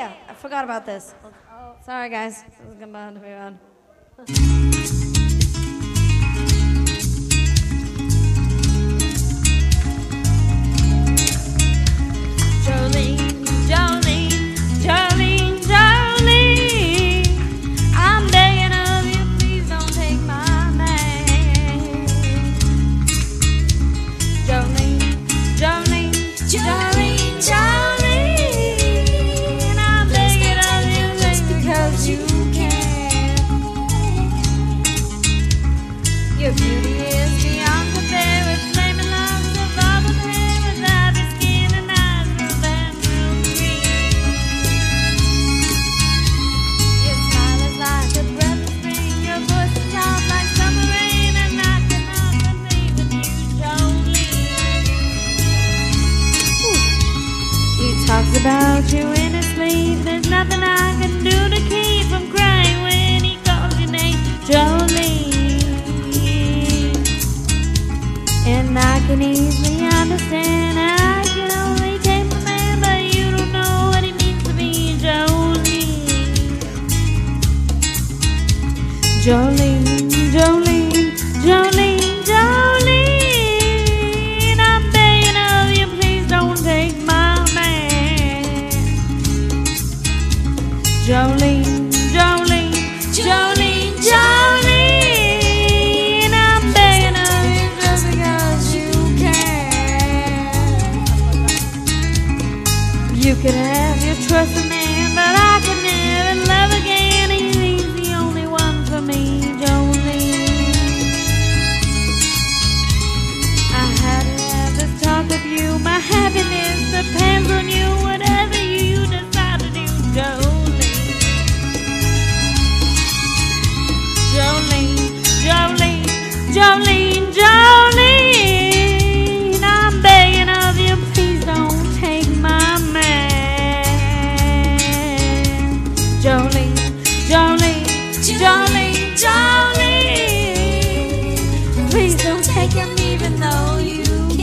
yeah. I forgot about this. Oh, sorry, guys. This is going to be on. Jolene, Jolene, Jolene, Jolene, I'm begging of you, please don't take my man. Jolene, Jolene, Jolene, Jolene, I'm begging of you, just because you can. Your beauty is beyond compare with flaming locks of auburn hair, with ivory skin and eyes of emerald green. Your smile is like a breath of spring, your voice is soft like summer rain, and I cannot compete with you, Jolene. He talks about you in his sleep. There's nothing I can do to keep from crying when he calls your name, Jolene. And I can easily understand I can only take a man, but you don't know what it means to me, Jolene. Jolene, Jolene, Jolene, Jolene, I'm begging of you, please don't take my man. Jolene, Jolene, Jolene, Jolene, I'm begging of you just because you can. You can have your trust in man, but I can never love again. He's the only one for me, Jolene. I had to have this talk with you. My happiness depends on you. Whatever you decide to do, Jolene. Jolene, Jolene, Jolene, Jolene, I'm begging of you, please don't take my man. Jolene, Jolene, Jolene, Jolene, please don't take him even though you